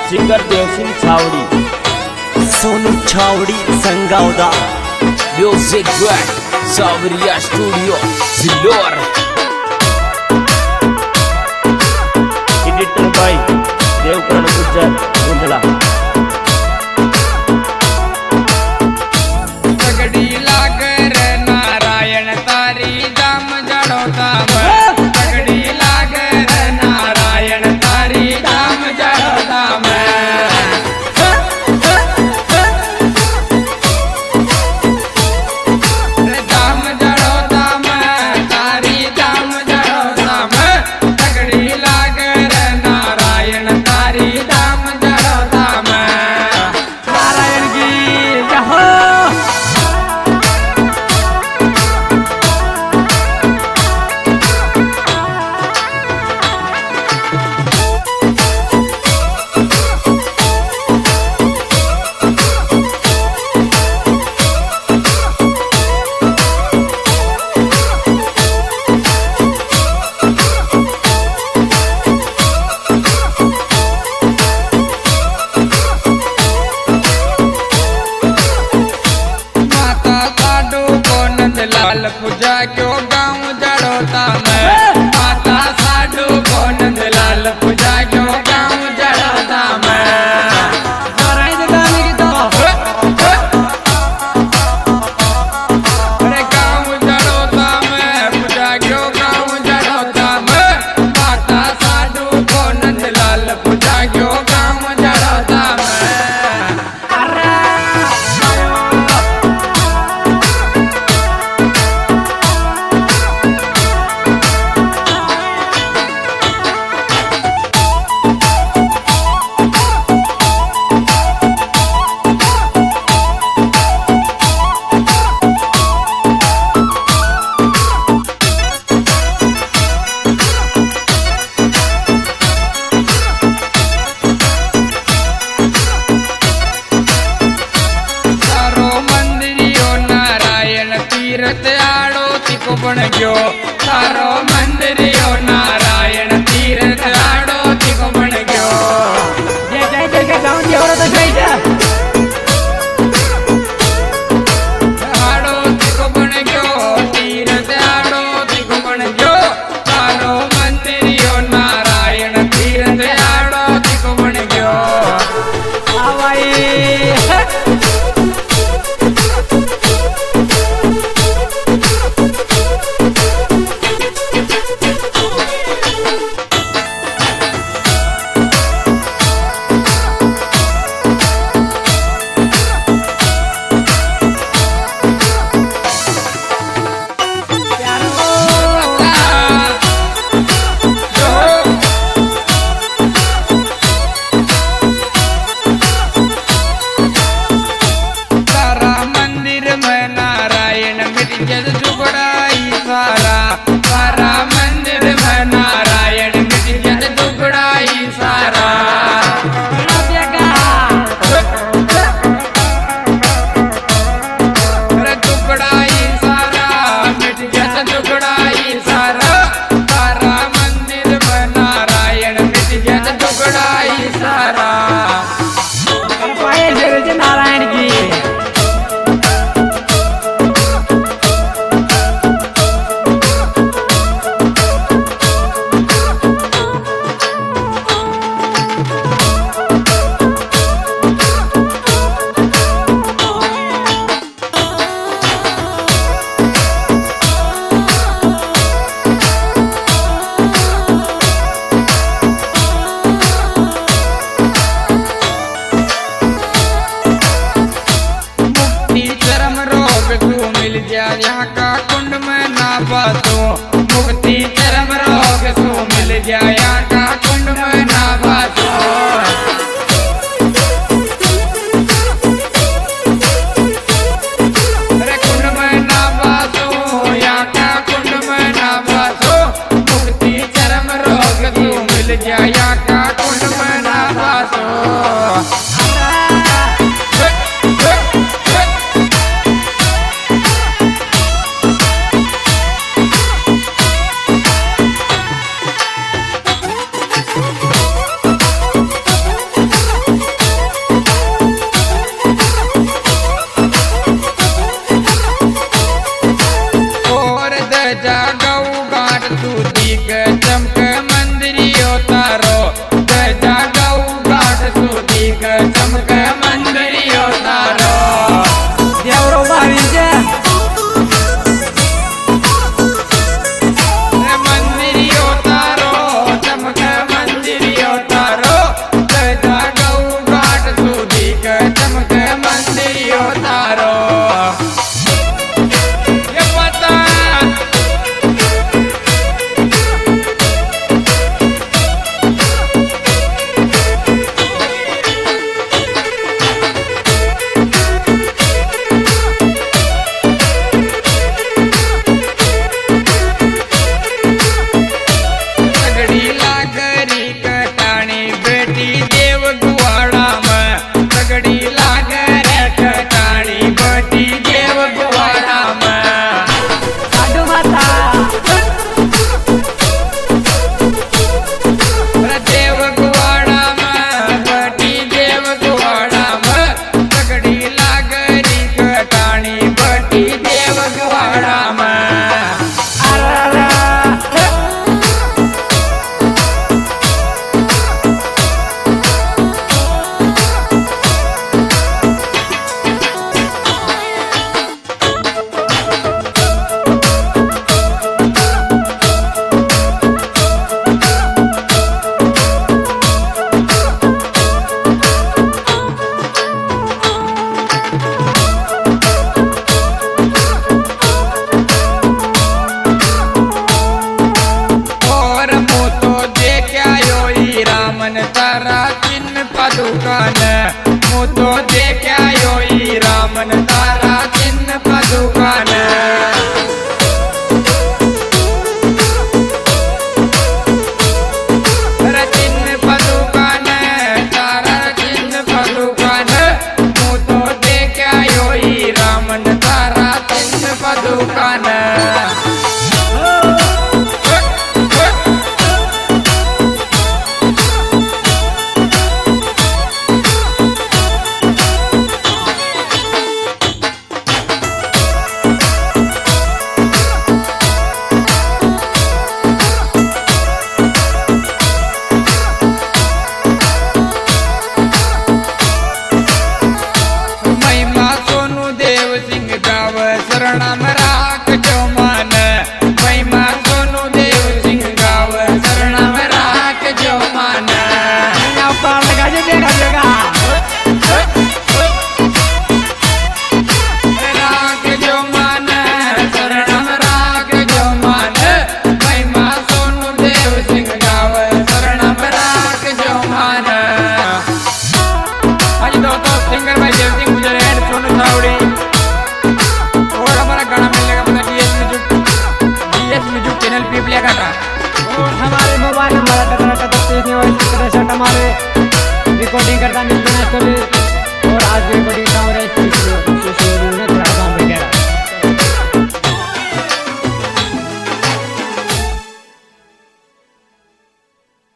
Singer Devsingh Chhawdi, Sonu Chhawdi Sangawda, music by Sawariya studio Sillor, editor by Devkaran Gujjar Gunjla. तगड़ी लागर नारायण तारी दाम जड़ोता तगड़ी लागर नारायण तारी दाम जड़ोता दाम जड़ोता तारी दाम जड़ोता तगड़ी लागर नारायण तारी दाम जड़ोता नारायण की जहो। लाल पूजा क्यों गाँव जड़ोता मैं माता साधु को नंद लाल पूजा क्यों गाँव जड़ोता मैं अरे गाँव जड़ोता मैं पूजा क्यों गाँव जड़ोता मैं माता साधु को नंद लाल पूजा क्यों गाँव जड़ोता मैं। तीरथ आड़ो तिको बन गयो सारो मंदिरियो नारायण तीरथ आड़ो तिको बन गयो जय जय जय जय गाँव जी और तो जय जय आड़ो तिको बन गयो तीरथ आड़ो तिको बन गयो सारो मंदिरियो नारायण तीरथ आड़ो तिको बन गयो आवाई जद दुगड़ाई सारा सारा मंदिर में नारायण जद दुगड़ाई सारा दुगड़ाई सारा जद दुगड़ाई सारा सारा मंदिर में नारायण जद दुगड़ाई सारा नारायण की यहाँ का कुंड में ना बातो मुक्ति चरम रोग सो मिल जाए यहाँ का कुंड में ना बातो अरे कुंड में ना बातो यहाँ का कुंड में ना बातो मुक्ति चरम रोग सो मिल जाए यहाँ का कुंड में ना बातो। तारो जा गऊ घाट सुधीक चमक मंदिरियो तारो देवरो बावी जे मंदिरियो तारो चमक मंदिरियो तारो जा गऊ घाट सुधीक चमक मंदिरियो तारो ये पता दुकान मु तो देखा यो ई रामन तारा चिन्ह का दुकान चिन्ह का दुकान तारा चिन्ह का दुकान मु तो देखा यो ई रामन तारा चिन्ह का दुकान शरणम राख जो मान महिमा सोनू देव सिंह गाव शरणम राख जो मान राख जो मान शरणम राख जो मान महिमा सोनू देव सिंह गाव शरणम राख जो मान। आज दोस्तों सिंगर भाई देव सिंह गुजर है सोनू छावड़ी चैनल पे प्ले करना और हमारे मोबाइल नंबर हमारे रिकॉर्डिंग करता मिलते हैं